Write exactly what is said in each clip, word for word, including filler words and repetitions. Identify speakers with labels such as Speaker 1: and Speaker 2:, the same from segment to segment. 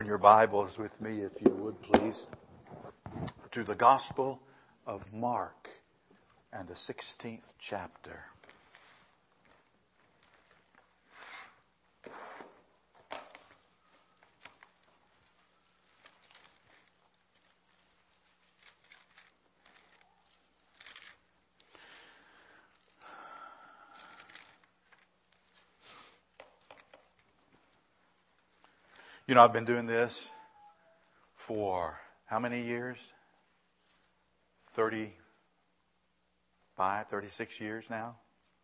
Speaker 1: Open your Bibles with me, if you would, please, to the Gospel of Mark and the sixteenth chapter. You know, I've been doing this for how many years? thirty-five, thirty-six years now.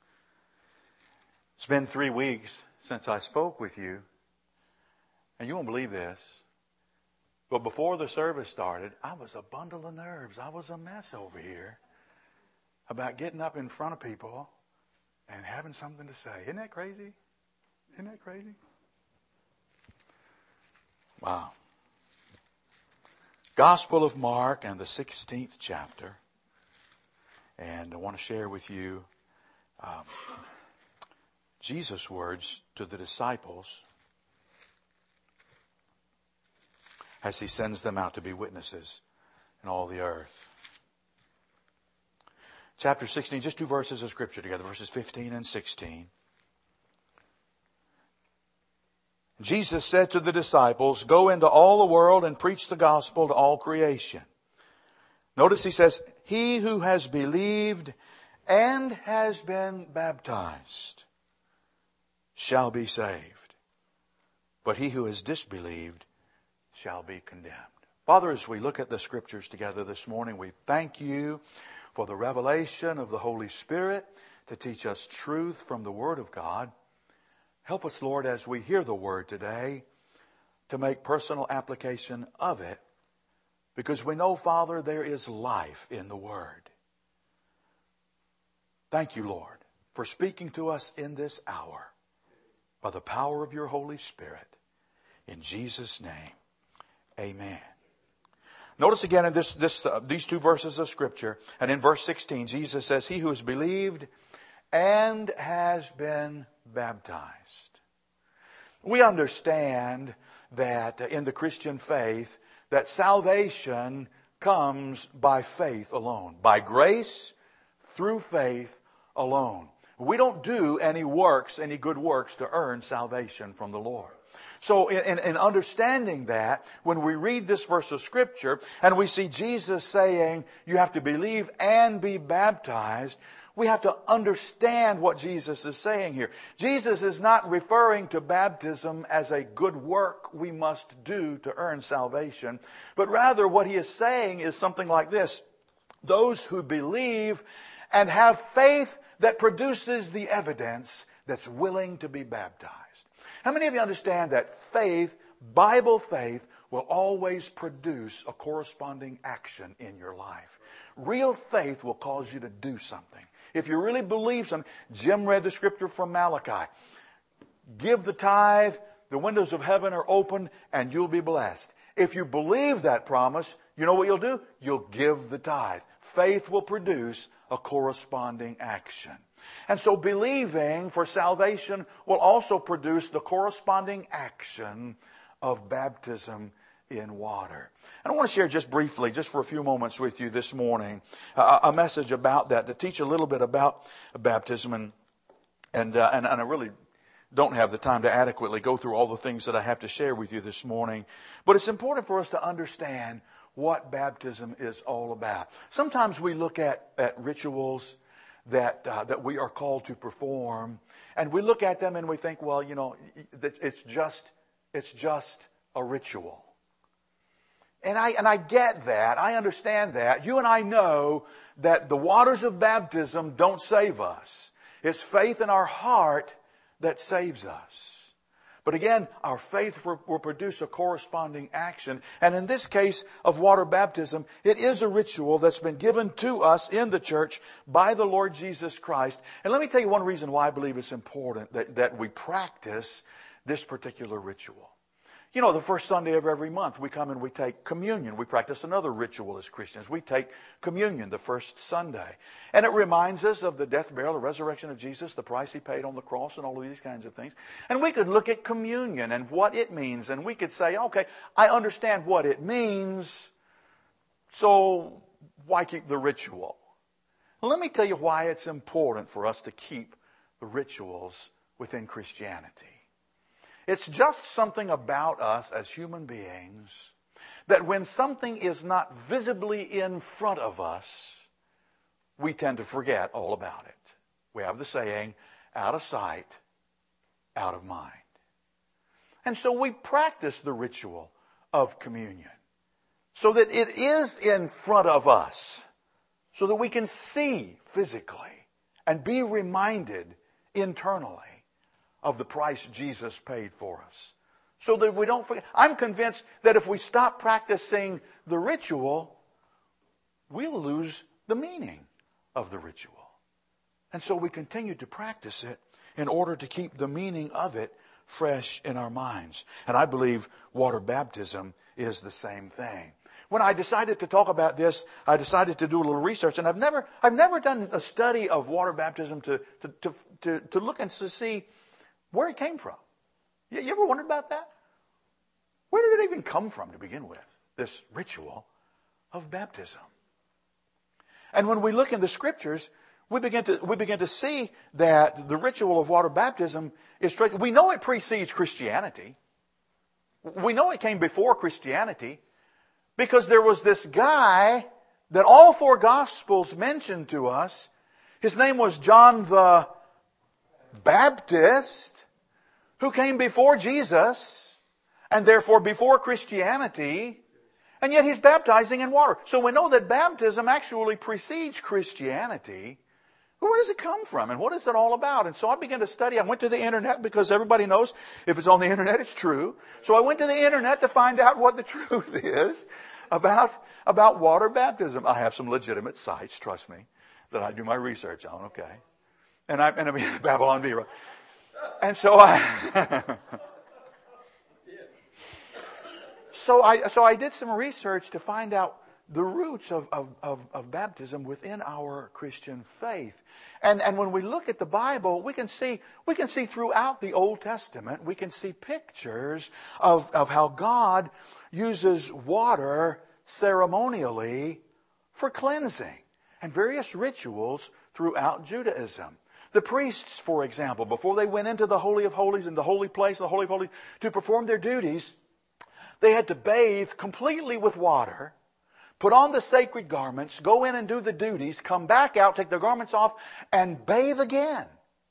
Speaker 1: It's been three weeks since I spoke with you. And you won't believe this, but before the service started, I was a bundle of nerves. I was a mess over here about getting up in front of people and having something to say. Isn't that crazy? Isn't that crazy? Wow. Gospel of Mark and the sixteenth chapter. And I want to share with you um, Jesus' words to the disciples as he sends them out to be witnesses in all the earth. Chapter sixteen, just two verses of Scripture together, verses fifteen and sixteen. Jesus said to the disciples, "Go into all the world and preach the gospel to all creation." Notice he says, "He who has believed and has been baptized shall be saved, but he who has disbelieved shall be condemned." Father, as we look at the Scriptures together this morning, we thank you for the revelation of the Holy Spirit to teach us truth from the Word of God. Help us, Lord, as we hear the Word today, to make personal application of it, because we know, Father, there is life in the Word. Thank you, Lord, for speaking to us in this hour by the power of your Holy Spirit. In Jesus' name, amen. Notice again in this, this, uh, these two verses of Scripture, and in verse sixteen, Jesus says, "He who has believed and has been baptized." We understand that in the Christian faith that salvation comes by faith alone, by grace through faith alone. We don't do any works, any good works to earn salvation from the Lord. So in, in understanding that, when we read this verse of Scripture and we see Jesus saying you have to believe and be baptized, we have to understand what Jesus is saying here. Jesus is not referring to baptism as a good work we must do to earn salvation, but rather what he is saying is something like this: those who believe and have faith that produces the evidence that's willing to be baptized. How many of you understand that faith, Bible faith, will always produce a corresponding action in your life? Real faith will cause you to do something. If you really believe something, Jim read the Scripture from Malachi. Give the tithe, the windows of heaven are open, and you'll be blessed. If you believe that promise, you know what you'll do? You'll give the tithe. Faith will produce a corresponding action. And so believing for salvation will also produce the corresponding action of baptism in water. And I want to share just briefly, just for a few moments with you this morning, uh, a message about that, to teach a little bit about baptism. And and, uh, and and I really don't have the time to adequately go through all the things that I have to share with you this morning. But it's important for us to understand what baptism is all about. Sometimes we look at, at rituals that uh, that we are called to perform, and we look at them and we think, well, you know, it's just it's just a ritual. And I and I get that. I understand that. You and I know that the waters of baptism don't save us. It's faith in our heart that saves us. But again, our faith will, will produce a corresponding action. And in this case of water baptism, it is a ritual that's been given to us in the church by the Lord Jesus Christ. And let me tell you one reason why I believe it's important that, that we practice this particular ritual. You know, the first Sunday of every month, we come and we take communion. We practice another ritual as Christians. We take communion the first Sunday. And it reminds us of the death, burial, and resurrection of Jesus, the price He paid on the cross, and all of these kinds of things. And we could look at communion and what it means. And we could say, okay, I understand what it means, so why keep the ritual? Well, let me tell you why it's important for us to keep the rituals within Christianity. It's just something about us as human beings that when something is not visibly in front of us, we tend to forget all about it. We have the saying, out of sight, out of mind. And so we practice the ritual of communion so that it is in front of us, so that we can see physically and be reminded internally of the price Jesus paid for us. So that we don't forget. I'm convinced that if we stop practicing the ritual, we'll lose the meaning of the ritual. And so we continue to practice it in order to keep the meaning of it fresh in our minds. And I believe water baptism is the same thing. When I decided to talk about this, I decided to do a little research, and I've never, I've never done a study of water baptism to, to, to, to, to look and to see where it came from. You, you ever wondered about that? Where did it even come from to begin with, this ritual of baptism? And when we look in the Scriptures, we begin to we begin to see that the ritual of water baptism is straight. We know it precedes Christianity. We know it came before Christianity because there was this guy that all four Gospels mention to us. His name was John the Baptist, who came before Jesus and therefore before Christianity, and yet he's baptizing in water. So we know that baptism actually precedes Christianity. Where does it come from and what is it all about? And so I began to study. I went to the internet because everybody knows if it's on the internet, it's true. So I went to the internet to find out what the truth is about, about water baptism. I have some legitimate sites, trust me, that I do my research on, okay? And I, and I mean, Babylon Bee. And so I, so I, so I did some research to find out the roots of, of, of, of baptism within our Christian faith. And, and when we look at the Bible, we can see, we can see throughout the Old Testament, we can see pictures of, of how God uses water ceremonially for cleansing and various rituals throughout Judaism. The priests, for example, before they went into the Holy of Holies, in the holy place, the Holy of Holies, to perform their duties, they had to bathe completely with water, put on the sacred garments, go in and do the duties, come back out, take their garments off, and bathe again.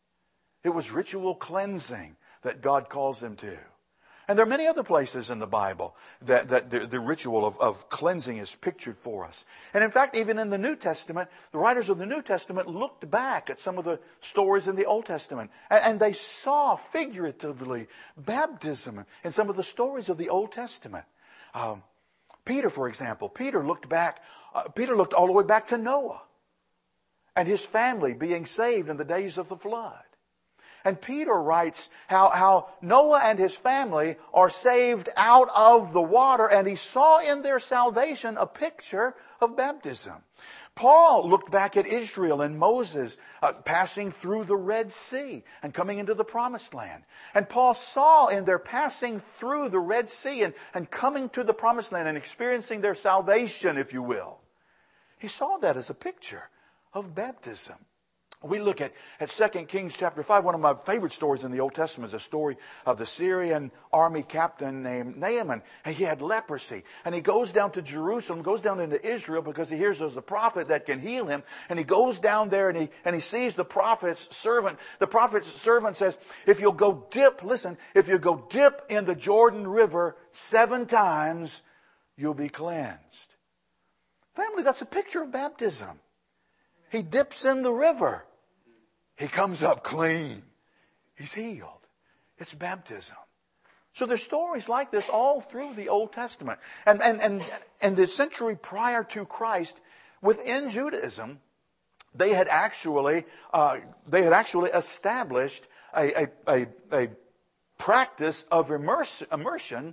Speaker 1: It was ritual cleansing that God calls them to. And there are many other places in the Bible that, that the, the ritual of, of cleansing is pictured for us. And in fact, even in the New Testament, the writers of the New Testament looked back at some of the stories in the Old Testament. And, and they saw figuratively baptism in some of the stories of the Old Testament. Um, Peter, for example, Peter looked back, uh, Peter looked all the way back to Noah and his family being saved in the days of the flood. And Peter writes how, how Noah and his family are saved out of the water, and he saw in their salvation a picture of baptism. Paul looked back at Israel and Moses uh, passing through the Red Sea and coming into the Promised Land. And Paul saw in their passing through the Red Sea and, and coming to the Promised Land and experiencing their salvation, if you will. He saw that as a picture of baptism. We look at, at Second Kings chapter five. One of my favorite stories in the Old Testament is a story of the Syrian army captain named Naaman. And he had leprosy. And he goes down to Jerusalem, goes down into Israel because he hears there's a prophet that can heal him. And he goes down there and he, and he sees the prophet's servant. The prophet's servant says, if you'll go dip, listen, if you go dip in the Jordan River seven times, you'll be cleansed. Family, that's a picture of baptism. He dips in the river. He comes up clean. He's healed. It's baptism. So there's stories like this all through the Old Testament. And, and, and, and the century prior to Christ, within Judaism, they had actually, uh, they had actually established a, a, a, a practice of immerse, immersion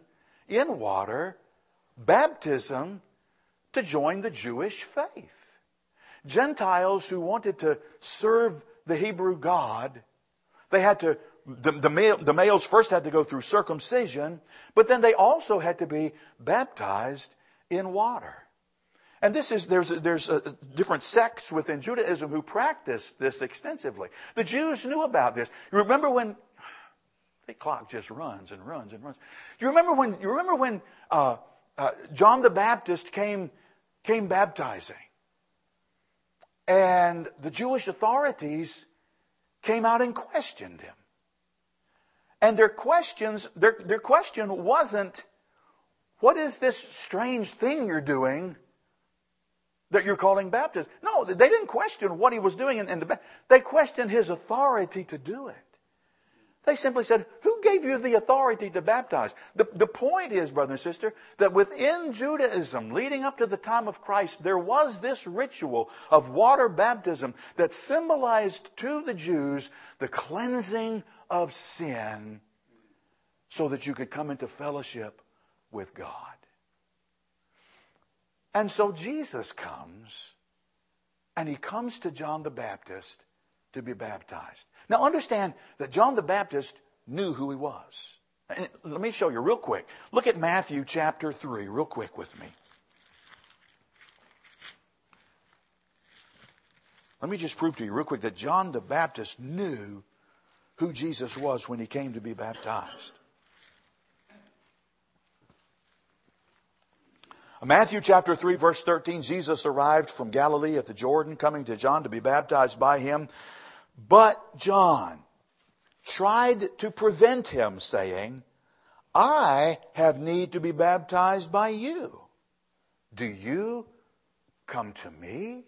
Speaker 1: in water baptism to join the Jewish faith. Gentiles who wanted to serve the Hebrew God, they had to, the, the, male, the males first had to go through circumcision, but then they also had to be baptized in water. And this is, there's, there's a, different sects within Judaism who practice this extensively. The Jews knew about this. You remember when, the clock just runs and runs and runs. You remember when, you remember when, uh, uh, John the Baptist came, came baptizing? And the Jewish authorities came out and questioned him. And their questions, their, their question wasn't, what is this strange thing you're doing that you're calling baptism? No, they didn't question what he was doing in, in the, they questioned his authority to do it. They simply said, who gave you the authority to baptize? The, the point is, brother and sister, that within Judaism, leading up to the time of Christ, there was this ritual of water baptism that symbolized to the Jews the cleansing of sin so that you could come into fellowship with God. And so Jesus comes, and he comes to John the Baptist to be baptized. Now understand that John the Baptist knew who he was. And let me show you real quick. Look at Matthew chapter three real quick with me. Let me just prove to you real quick that John the Baptist knew who Jesus was when he came to be baptized. Matthew chapter three verse thirteen, Jesus arrived from Galilee at the Jordan, coming to John to be baptized by him. But John tried to prevent him, saying, I have need to be baptized by you. Do you come to me?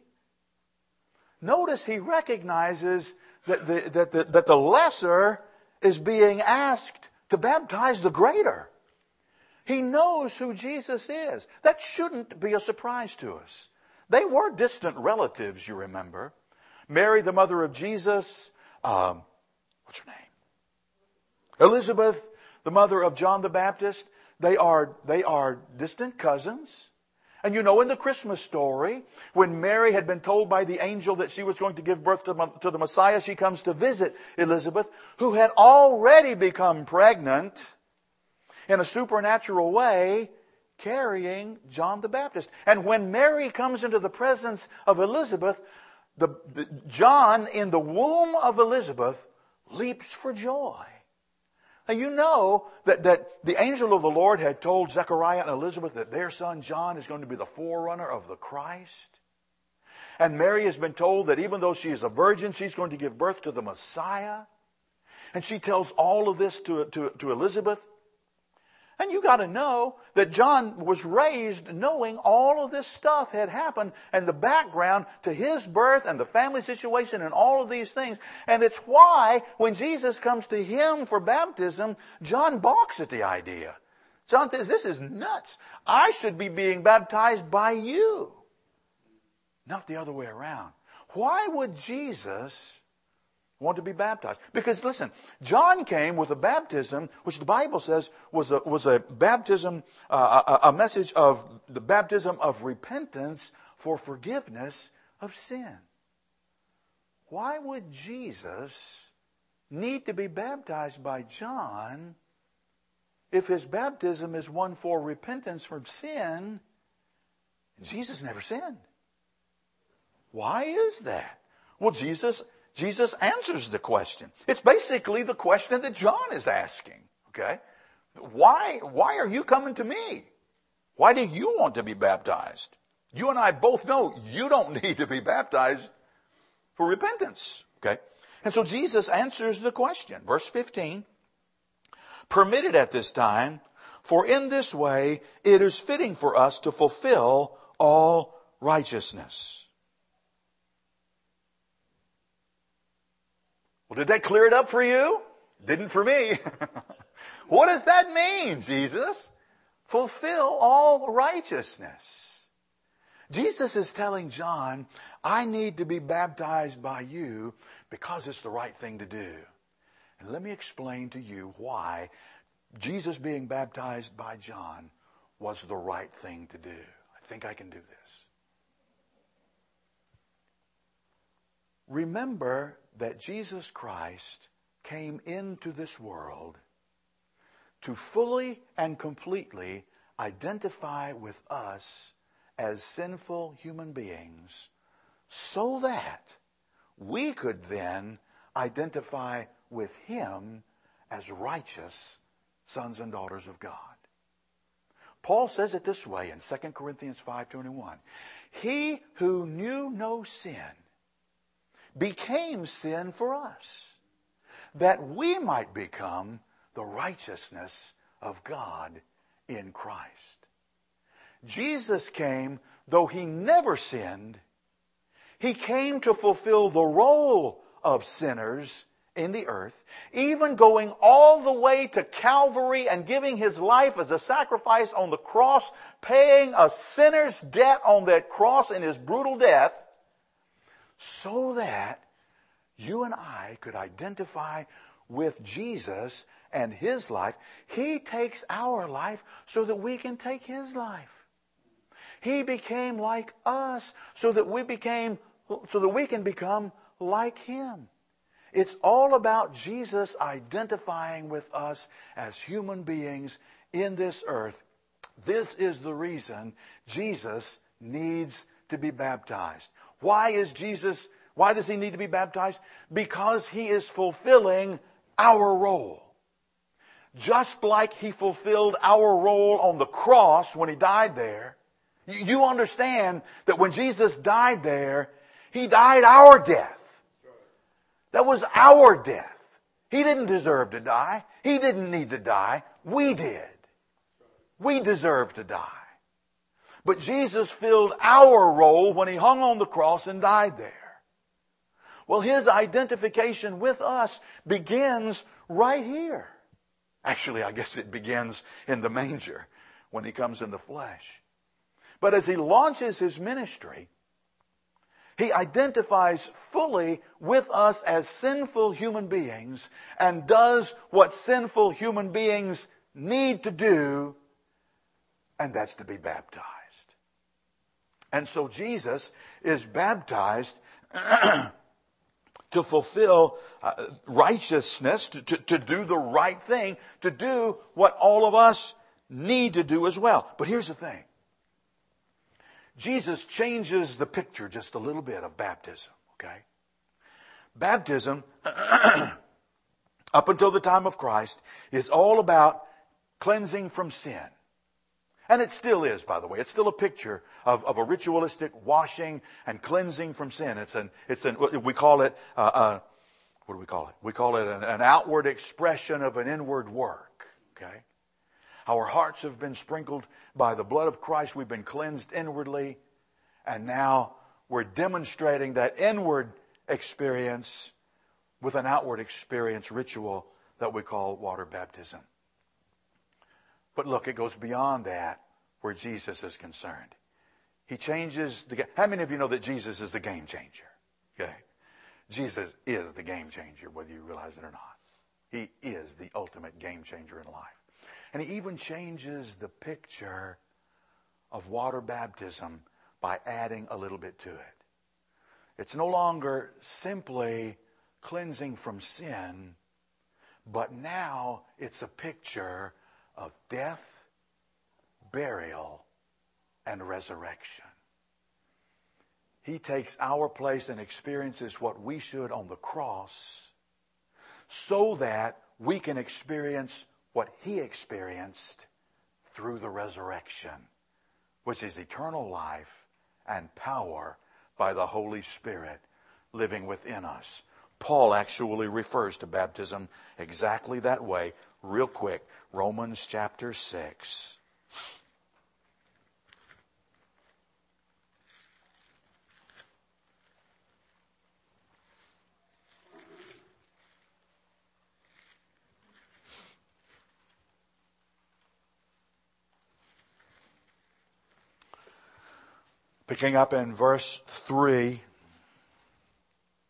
Speaker 1: Notice he recognizes that the, that the, that the lesser is being asked to baptize the greater. He knows who Jesus is. That shouldn't be a surprise to us. They were distant relatives, you remember. Mary, the mother of Jesus, um, what's her name? Elizabeth, the mother of John the Baptist. They are, they are distant cousins. And you know in the Christmas story, when Mary had been told by the angel that she was going to give birth to, to the Messiah, she comes to visit Elizabeth, who had already become pregnant in a supernatural way, carrying John the Baptist. And when Mary comes into the presence of Elizabeth, the, the John in the womb of Elizabeth leaps for joy. Now you know that, that the angel of the Lord had told Zechariah and Elizabeth that their son John is going to be the forerunner of the Christ. And Mary has been told that even though she is a virgin, she's going to give birth to the Messiah. And she tells all of this to, to, to Elizabeth. And you got to know that John was raised knowing all of this stuff had happened and the background to his birth and the family situation and all of these things. And it's why when Jesus comes to him for baptism, John balks at the idea. John says, this is nuts. I should be being baptized by you, not the other way around. Why would Jesus want to be baptized? Because listen, John came with a baptism which the Bible says was a, was a baptism, uh, a, a message of the baptism of repentance for forgiveness of sin. Why would Jesus need to be baptized by John if his baptism is one for repentance from sin? Jesus never sinned. Why is that? Well, Jesus Jesus answers the question. It's basically the question that John is asking. Okay? Why, why are you coming to me? Why do you want to be baptized? You and I both know you don't need to be baptized for repentance. Okay? And so Jesus answers the question. Verse fifteen. Permitted at this time, for in this way it is fitting for us to fulfill all righteousness. Well, did that clear it up for you? Didn't for me. What does that mean, Jesus? Fulfill all righteousness. Jesus is telling John, I need to be baptized by you because it's the right thing to do. And let me explain to you why Jesus being baptized by John was the right thing to do. I think I can do this. Remember that Jesus Christ came into this world to fully and completely identify with us as sinful human beings so that we could then identify with Him as righteous sons and daughters of God. Paul says it this way in Second Corinthians five twenty-one. He who knew no sin became sin for us, that we might become the righteousness of God in Christ. Jesus came, though He never sinned, He came to fulfill the role of sinners in the earth, even going all the way to Calvary and giving His life as a sacrifice on the cross, paying a sinner's debt on that cross in His brutal death, so that you and I could identify with Jesus and His life. He takes our life so that we can take His life. He became like us so that we became, so that we can become like Him. It's all about Jesus identifying with us as human beings in this earth. This is the reason Jesus needs to be baptized. Why is Jesus, why does He need to be baptized? Because He is fulfilling our role. Just like He fulfilled our role on the cross when He died there, you understand that when Jesus died there, He died our death. That was our death. He didn't deserve to die. He didn't need to die. We did. We deserved to die. But Jesus filled our role when He hung on the cross and died there. Well, His identification with us begins right here. Actually, I guess it begins in the manger when He comes in the flesh. But as He launches His ministry, He identifies fully with us as sinful human beings and does what sinful human beings need to do, and that's to be baptized. And so Jesus is baptized to fulfill uh, righteousness, to, to, to do the right thing, to do what all of us need to do as well. But here's the thing. Jesus changes the picture just a little bit of baptism, okay? Baptism, up until the time of Christ, is all about cleansing from sin. And it still is, by the way. It's still a picture of, of a ritualistic washing and cleansing from sin. It's an, it's an, we call it, uh, uh, what do we call it? We call it an, an outward expression of an inward work, okay? Our hearts have been sprinkled by the blood of Christ. We've been cleansed inwardly. And now we're demonstrating that inward experience with an outward experience ritual that we call water baptism. But look, it goes beyond that where Jesus is concerned. He changes the game. How many of you know that Jesus is the game changer? Okay. Jesus is the game changer, whether you realize it or not. He is the ultimate game changer in life. And He even changes the picture of water baptism by adding a little bit to it. It's no longer simply cleansing from sin, but now it's a picture of death, burial, and resurrection. He takes our place and experiences what we should on the cross so that we can experience what He experienced through the resurrection, which is eternal life and power by the Holy Spirit living within us. Paul actually refers to baptism exactly that way. Real quick, Romans chapter six. Picking up in verse three,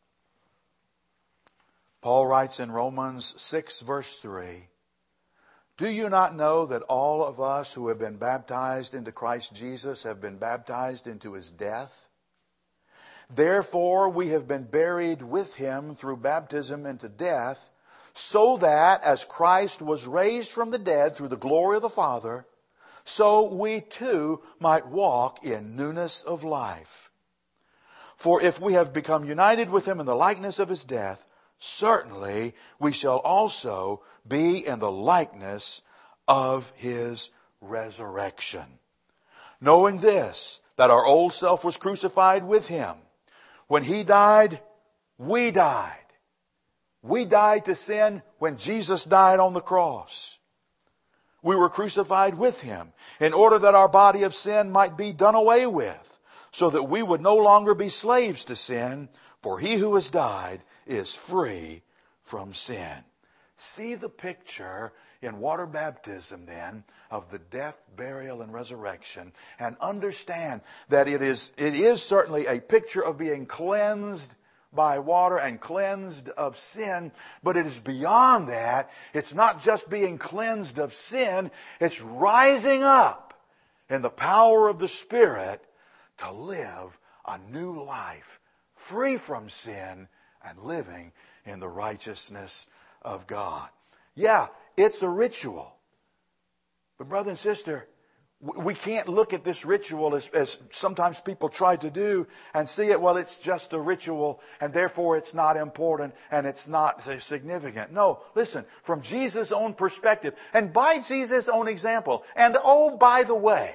Speaker 1: Paul writes in Romans six verse three, Do you not know that all of us who have been baptized into Christ Jesus have been baptized into His death? Therefore we have been buried with Him through baptism into death, so that as Christ was raised from the dead through the glory of the Father, so we too might walk in newness of life. For if we have become united with Him in the likeness of His death, certainly we shall also be in the likeness of His resurrection. Knowing this, that our old self was crucified with Him. When He died, we died. We died to sin when Jesus died on the cross. We were crucified with Him in order that our body of sin might be done away with, so that we would no longer be slaves to sin, for he who has died is free from sin. See the picture in water baptism then of the death, burial, and resurrection, and understand that it is, it is certainly a picture of being cleansed by water and cleansed of sin, but it is beyond that. It's not just being cleansed of sin, it's rising up in the power of the Spirit to live a new life, free from sin and living in the righteousness of God. Yeah, it's a ritual. But brother and sister, we can't look at this ritual as, as sometimes people try to do and see it, well, it's just a ritual and therefore it's not important and it's not significant. No, listen, from Jesus' own perspective and by Jesus' own example. And oh, by the way,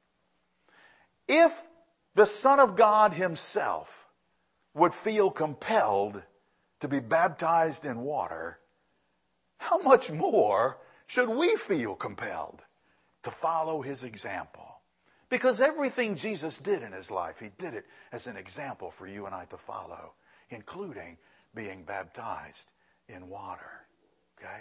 Speaker 1: if the Son of God Himself would feel compelled to be baptized in water, how much more should we feel compelled to follow His example? Because everything Jesus did in His life, He did it as an example for you and I to follow, including being baptized in water. Okay?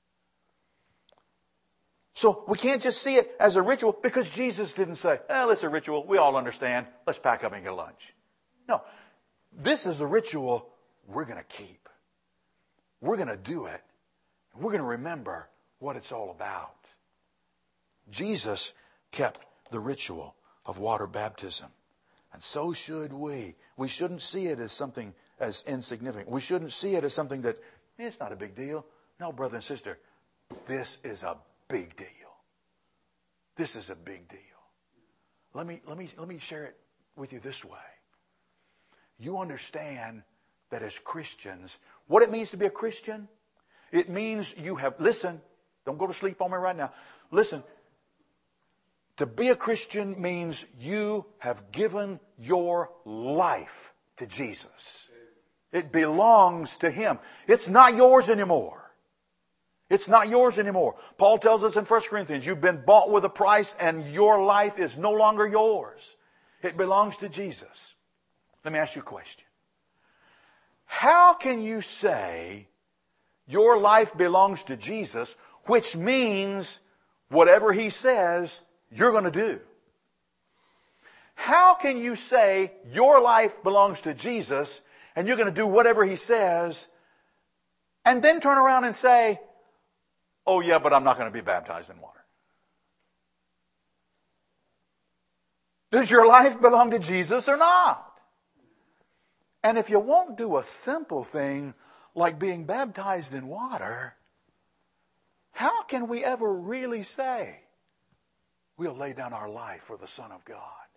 Speaker 1: So we can't just see it as a ritual because Jesus didn't say, well, it's a ritual. We all understand. Let's pack up and get lunch. No, this is a ritual we're going to keep. We're going to do it. We're going to remember what it's all about. Jesus kept the ritual of water baptism. And so should we. We shouldn't see it as something as insignificant. We shouldn't see it as something that, eh, it's not a big deal. No, brother and sister, this is a big deal. This is a big deal. Let me, let me, let me share it with you this way. You understand that as Christians, what it means to be a Christian? It means you have, listen, don't go to sleep on me right now. Listen, to be a Christian means you have given your life to Jesus. It belongs to Him. It's not yours anymore. It's not yours anymore. Paul tells us in First Corinthians, you've been bought with a price and your life is no longer yours. It belongs to Jesus. Let me ask you a question. How can you say your life belongs to Jesus, which means whatever He says, you're going to do? How can you say your life belongs to Jesus and you're going to do whatever He says and then turn around and say, oh yeah, but I'm not going to be baptized in water? Does your life belong to Jesus or not? And if you won't do a simple thing like being baptized in water, how can we ever really say we'll lay down our life for the Son of God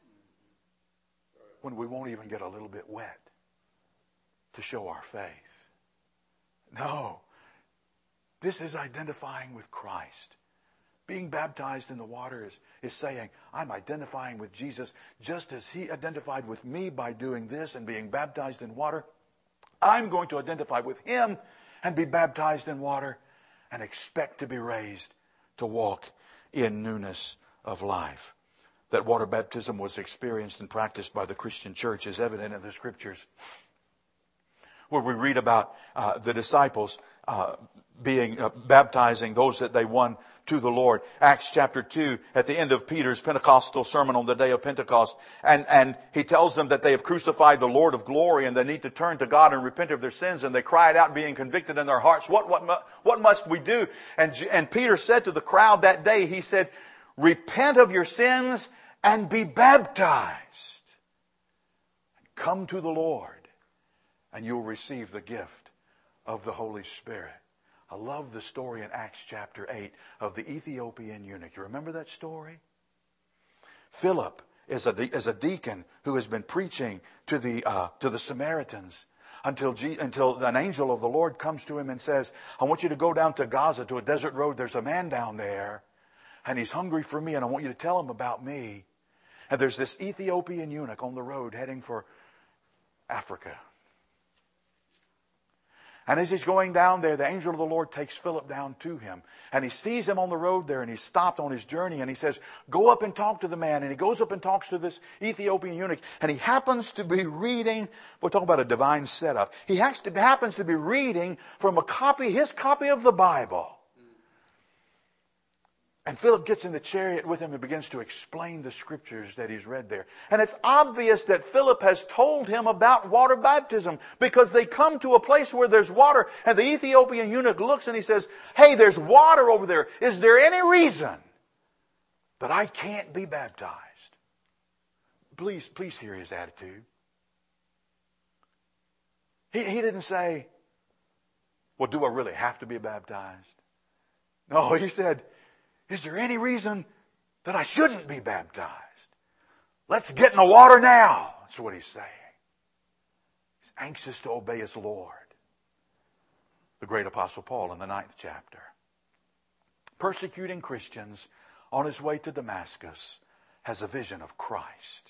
Speaker 1: when we won't even get a little bit wet to show our faith? No. This is identifying with Christ. Being baptized in the water is, is saying, I'm identifying with Jesus just as He identified with me by doing this and being baptized in water. I'm going to identify with Him and be baptized in water and expect to be raised to walk in newness of life. That water baptism was experienced and practiced by the Christian church is evident in the Scriptures, where we read about uh, the disciples uh, being uh, baptizing those that they won to the Lord. Acts chapter two, at the end of Peter's Pentecostal sermon on the day of Pentecost. And, and he tells them that they have crucified the Lord of glory and they need to turn to God and repent of their sins. And they cried out, being convicted in their hearts, what, what, what must we do? And, and Peter said to the crowd that day, he said, repent of your sins and be baptized. Come to the Lord and you'll receive the gift of the Holy Spirit. I love the story in Acts chapter eight of the Ethiopian eunuch. You remember that story? Philip is a, is a deacon who has been preaching to the, uh, to the Samaritans until, G, until an angel of the Lord comes to him and says, I want you to go down to Gaza, to a desert road. There's a man down there and he's hungry for me and I want you to tell him about me. And there's this Ethiopian eunuch on the road heading for Africa. And as he's going down there, the angel of the Lord takes Philip down to him. And he sees him on the road there and he's stopped on his journey. And he says, go up and talk to the man. And he goes up and talks to this Ethiopian eunuch. And he happens to be reading, we're talking about a divine setup. He has to, happens to be reading from a copy, his copy of the Bible. And Philip gets in the chariot with him and begins to explain the scriptures that he's read there. And it's obvious that Philip has told him about water baptism because they come to a place where there's water. And the Ethiopian eunuch looks and he says, hey, there's water over there. Is there any reason that I can't be baptized? Please, please hear his attitude. He, he didn't say, well, do I really have to be baptized? No, he said, is there any reason that I shouldn't be baptized? Let's get in the water now. That's what he's saying. He's anxious to obey his Lord. The great Apostle Paul in the ninth chapter. Persecuting Christians on his way to Damascus has a vision of Christ.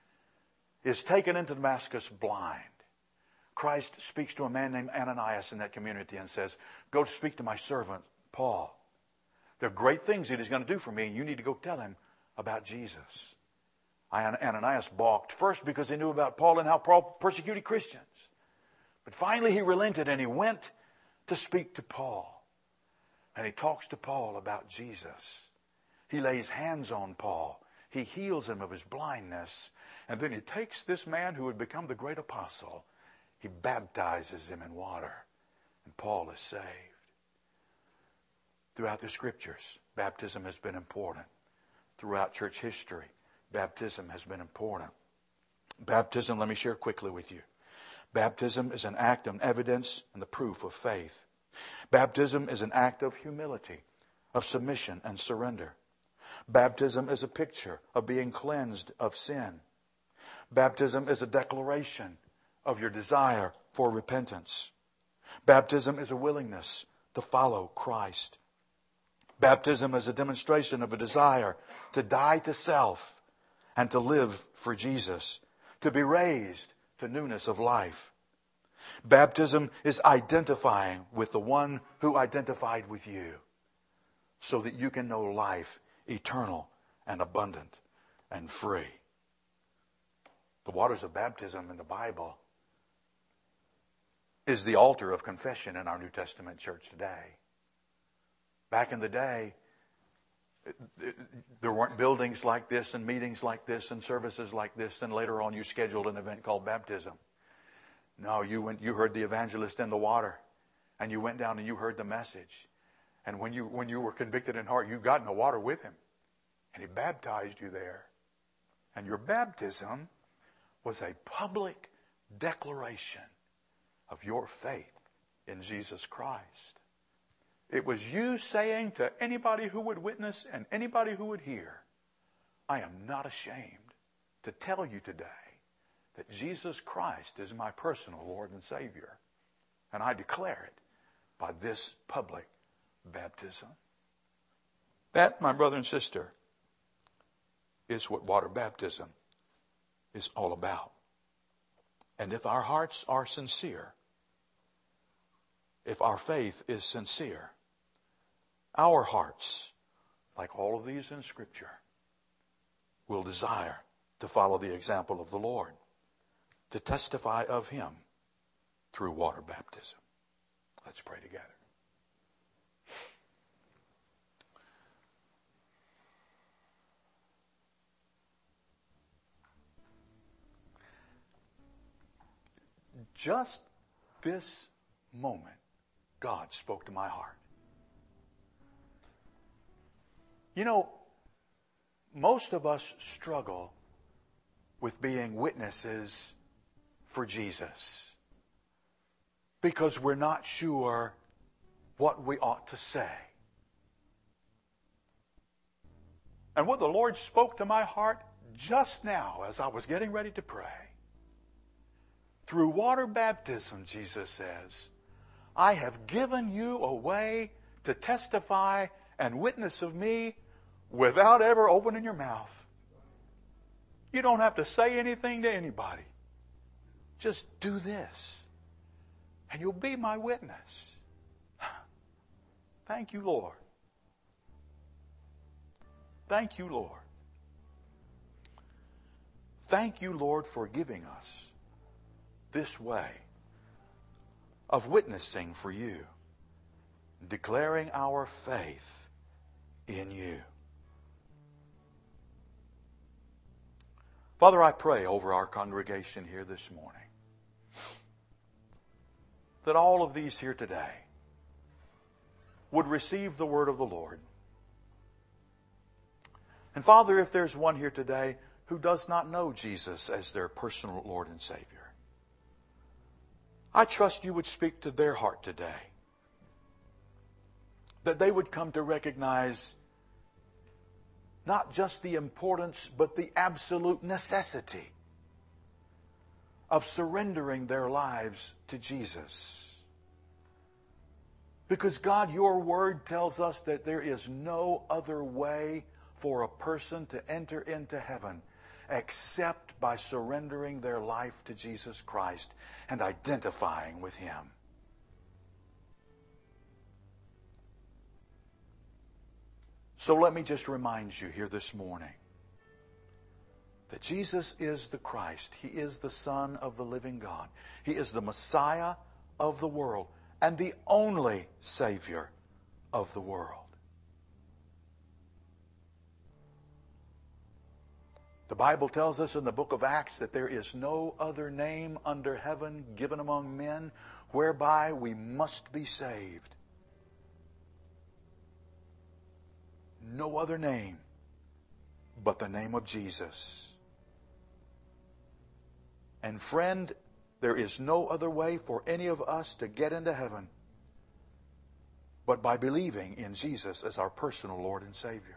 Speaker 1: Is taken into Damascus blind. Christ speaks to a man named Ananias in that community and says, go speak to my servant Paul. There are great things that he's going to do for me, and you need to go tell him about Jesus. Ananias balked first because he knew about Paul and how Paul persecuted Christians. But finally he relented and he went to speak to Paul. And he talks to Paul about Jesus. He lays hands on Paul. He heals him of his blindness. And then he takes this man who had become the great apostle. He baptizes him in water. And Paul is saved. Throughout the scriptures, baptism has been important. Throughout church history, baptism has been important. Baptism, let me share quickly with you. Baptism is an act of evidence and the proof of faith. Baptism is an act of humility, of submission and surrender. Baptism is a picture of being cleansed of sin. Baptism is a declaration of your desire for repentance. Baptism is a willingness to follow Christ. Baptism is a demonstration of a desire to die to self and to live for Jesus, to be raised to newness of life. Baptism is identifying with the one who identified with you so that you can know life eternal and abundant and free. The waters of baptism in the Bible is the altar of confession in our New Testament church today. Back in the day, there weren't buildings like this and meetings like this and services like this. And later on you scheduled an event called baptism. No, you went, you heard the evangelist in the water and you went down and you heard the message. And when you, when you were convicted in heart, you got in the water with him and he baptized you there. And your baptism was a public declaration of your faith in Jesus Christ. It was you saying to anybody who would witness and anybody who would hear, I am not ashamed to tell you today that Jesus Christ is my personal Lord and Savior. And I declare it by this public baptism. That, my brother and sister, is what water baptism is all about. And if our hearts are sincere, if our faith is sincere, our hearts, like all of these in Scripture, will desire to follow the example of the Lord, to testify of Him through water baptism. Let's pray together. just this moment, God spoke to my heart. You know, most of us struggle with being witnesses for Jesus because we're not sure what we ought to say. And what the Lord spoke to my heart just now as I was getting ready to pray, through water baptism, Jesus says, I have given you a way to testify and witness of me without ever opening your mouth. You don't have to say anything to anybody. Just do this, and you'll be my witness. Thank you, Lord. Thank you, Lord. Thank you, Lord, for giving us this way of witnessing for you, declaring our faith in you. Father, I pray over our congregation here this morning that all of these here today would receive the word of the Lord. And Father, if there's one here today who does not know Jesus as their personal Lord and Savior, I trust you would speak to their heart today, that they would come to recognize not just the importance, but the absolute necessity of surrendering their lives to Jesus. Because God, your word tells us that there is no other way for a person to enter into heaven except by surrendering their life to Jesus Christ and identifying with Him. So let me just remind you here this morning that Jesus is the Christ. He is the Son of the living God. He is the Messiah of the world and the only Savior of the world. The Bible tells us in the book of Acts that there is no other name under heaven given among men whereby we must be saved. No other name but the name of Jesus. And friend, there is no other way for any of us to get into heaven but by believing in Jesus as our personal Lord and Savior.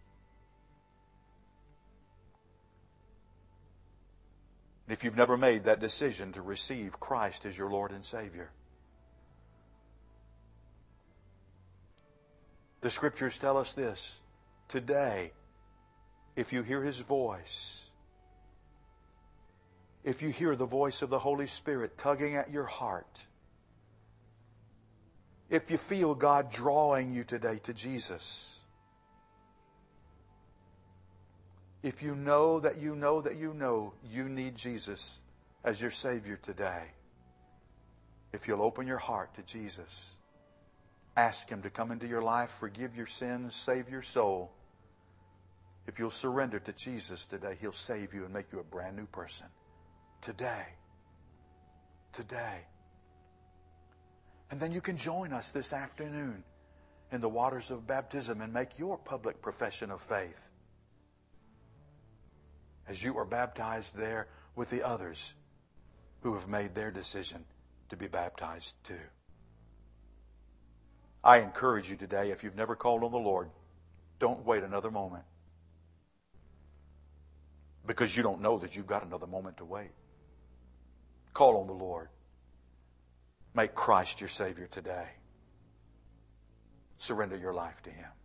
Speaker 1: If you've never made that decision to receive Christ as your Lord and Savior, the Scriptures tell us this. Today, if you hear His voice, if you hear the voice of the Holy Spirit tugging at your heart, if you feel God drawing you today to Jesus, if you know that you know that you know you need Jesus as your Savior today, if you'll open your heart to Jesus, ask Him to come into your life, forgive your sins, save your soul. If you'll surrender to Jesus today, He'll save you and make you a brand new person. Today. Today. And then you can join us this afternoon in the waters of baptism and make your public profession of faith as you are baptized there with the others who have made their decision to be baptized too. I encourage you today, if you've never called on the Lord, don't wait another moment. Because you don't know that you've got another moment to wait. Call on the Lord. Make Christ your Savior today. Surrender your life to Him.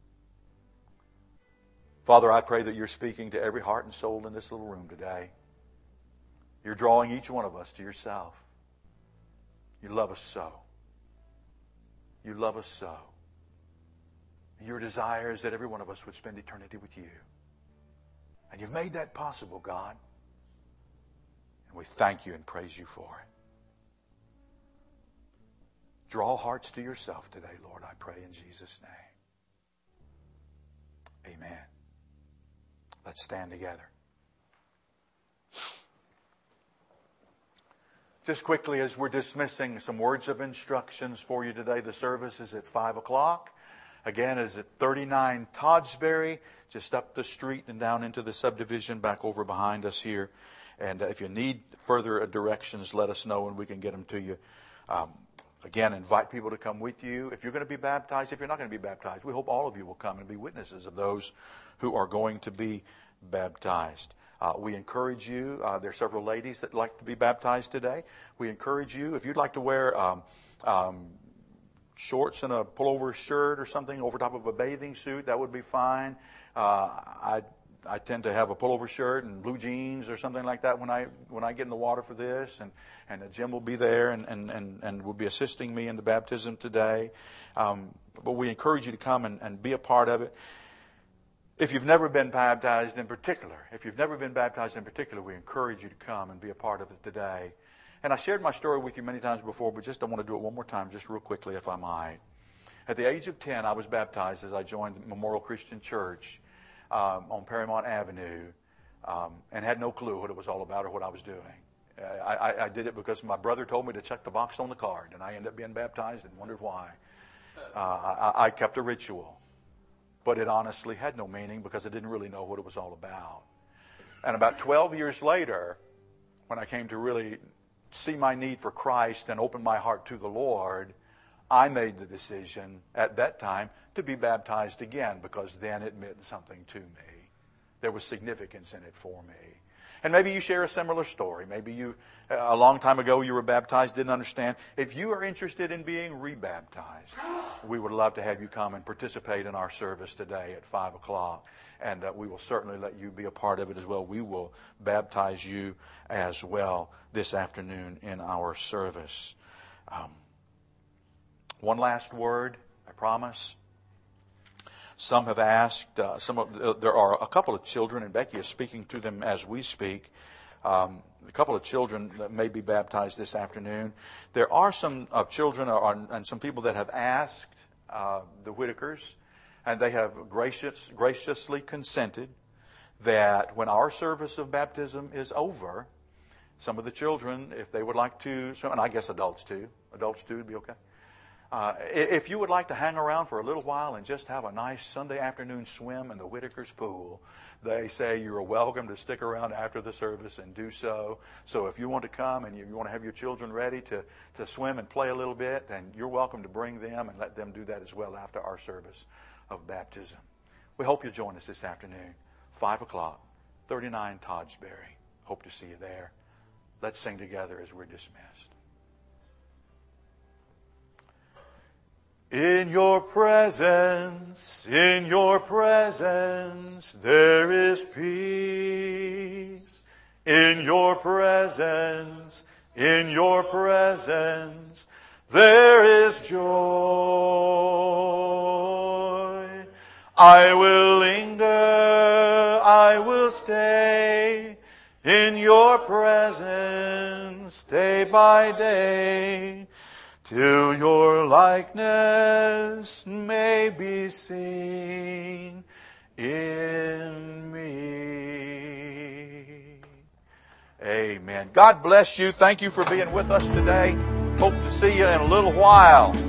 Speaker 1: Father, I pray that you're speaking to every heart and soul in this little room today. You're drawing each one of us to yourself. You love us so. You love us so. Your desire is that every one of us would spend eternity with you. And you've made that possible, God. And we thank you and praise you for it. Draw hearts to yourself today, Lord, I pray in Jesus' name. Amen. Let's stand together. Just quickly, as we're dismissing, some words of instructions for you today. The service is at five o'clock. Again, it's at thirty-nine Toddsbury, just up the street and down into the subdivision back over behind us here. And if you need further directions, let us know and we can get them to you. Um, again, invite people to come with you. If you're going to be baptized, if you're not going to be baptized, we hope all of you will come and be witnesses of those who are going to be baptized. Uh, we encourage you. Uh, there are several ladies that like to be baptized today. We encourage you, if you'd like to wear um, um, shorts and a pullover shirt or something over top of a bathing suit, that would be fine. Uh, I I tend to have a pullover shirt and blue jeans or something like that when I when I get in the water for this, and and Jim will be there and and and, and will be assisting me in the baptism today. Um, but we encourage you to come and, and be a part of it. If you've never been baptized in particular, if you've never been baptized in particular, we encourage you to come and be a part of it today. And I shared my story with you many times before, but just I want to do it one more time, just real quickly, if I might. At the age of ten, I was baptized as I joined Memorial Christian Church um, on Paramount Avenue, um, and had no clue what it was all about or what I was doing. I, I, I did it because my brother told me to check the box on the card, and I ended up being baptized and wondered why. Uh, I, I kept a ritual. But it honestly had no meaning because I didn't really know what it was all about. And about twelve years later, when I came to really see my need for Christ and open my heart to the Lord, I made the decision at that time to be baptized again because then it meant something to me. There was significance in it for me. And maybe you share a similar story. Maybe you, a long time ago, you were baptized, didn't understand. If you are interested in being rebaptized, we would love to have you come and participate in our service today at five o'clock. And uh, we will certainly let you be a part of it as well. We will baptize you as well this afternoon in our service. Um, one last word, I promise. Some have asked, uh, some of, uh, there are a couple of children, and Becky is speaking to them as we speak. Um, a couple of children that may be baptized this afternoon. There are some uh, children or, and some people that have asked uh, the Whitakers, and they have gracious, graciously consented that when our service of baptism is over, some of the children, if they would like to, and I guess adults too, adults too would be okay. Uh, if you would like to hang around for a little while and just have a nice Sunday afternoon swim in the Whitakers pool, they say you're welcome to stick around after the service and do so. So if you want to come and you want to have your children ready to, to swim and play a little bit, then you're welcome to bring them and let them do that as well after our service of baptism. We hope you'll join us this afternoon, five o'clock, thirty-nine Toddsbury. Hope to see you there. Let's sing together as we're dismissed. In your presence, in your presence, there is peace. In your presence, in your presence, there is joy. I will linger, I will stay in your presence day by day, till your likeness may be seen in me. Amen. God bless you. Thank you for being with us today. Hope to see you in a little while.